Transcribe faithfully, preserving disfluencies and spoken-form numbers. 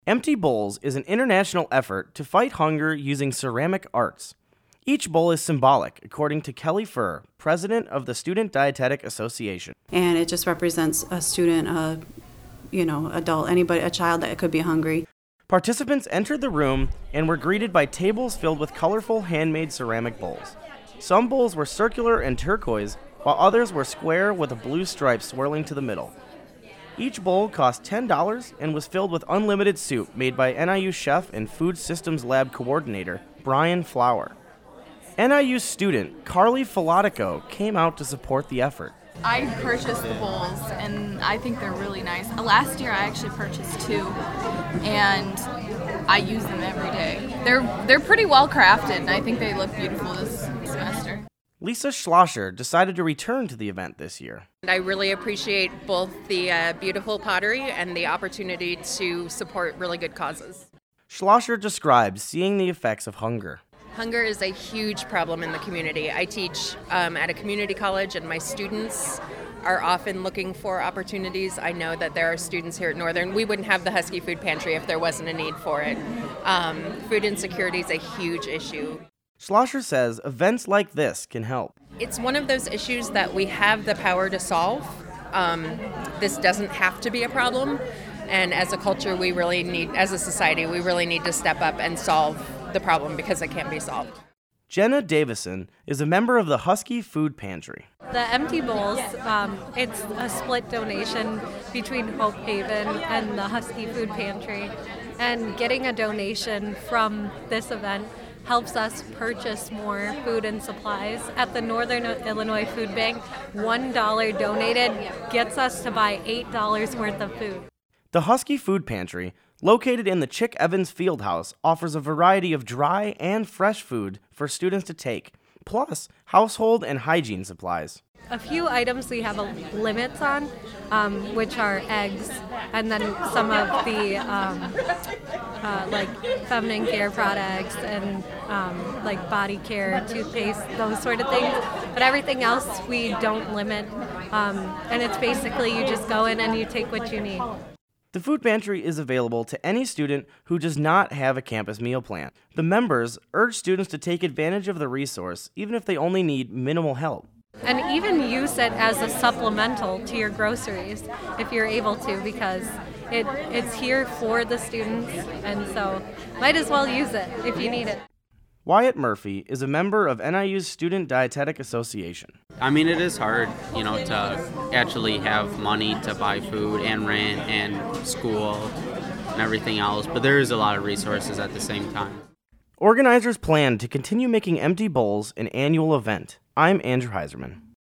Empty Bowls is an international effort to fight hunger using ceramic arts. Each bowl is symbolic, according to Kelly Furr, president of the Student Dietetic Association. And it just represents a student, a you know, adult, anybody, a child that could be hungry. Participants entered the room and were greeted by tables filled with colorful handmade ceramic bowls. Some bowls were circular and turquoise, while others were square with a blue stripe swirling to the middle. Each bowl cost ten dollars and was filled with unlimited soup made by N I U chef and Food Systems Lab coordinator Brian Flower. N I U student Carly Filatico came out to support the effort. I purchased the bowls, and I think they're really nice. Last year, I actually purchased two, and I use them every day. They're they're pretty well crafted, and I think they look beautiful this semester. Lisa Schlosser decided to return to the event this year. I really appreciate both the uh, beautiful pottery and the opportunity to support really good causes. Schlosser described seeing the effects of hunger. Hunger is a huge problem in the community. I teach um, at a community college, and my students are often looking for opportunities. I know that there are students here at Northern. We wouldn't have the Husky Food Pantry if there wasn't a need for it. Um, food insecurity is a huge issue. Schlosser says events like this can help. It's one of those issues that we have the power to solve. Um, this doesn't have to be a problem. And as a culture, we really need, as a society, we really need to step up and solve the problem because it can't be solved. Jenna Davison is a member of the Husky Food Pantry. The Empty Bowls, um, it's a split donation between Hope Haven and the Husky Food Pantry. And getting a donation from this event helps us purchase more food and supplies. At the Northern Illinois Food Bank, one dollar donated gets us to buy eight dollars worth of food. The Husky Food Pantry, located in the Chick Evans Fieldhouse, offers a variety of dry and fresh food for students to take, plus household and hygiene supplies. A few items we have a limits on, um, which are eggs, and then some of the um, uh, like feminine care products and um, like body care, toothpaste, those sort of things. But everything else we don't limit, um, and it's basically you just go in and you take what you need. The food pantry is available to any student who does not have a campus meal plan. The members urge students to take advantage of the resource, even if they only need minimal help. And even use it as a supplemental to your groceries if you're able to, because it, it's here for the students, and so might as well use it if you need it. Wyatt Murphy is a member of N I U's Student Dietetic Association. I mean, it is hard, you know, to actually have money to buy food and rent and school and everything else, but there is a lot of resources at the same time. Organizers plan to continue making Empty Bowls an annual event. I'm Andrew Heiserman.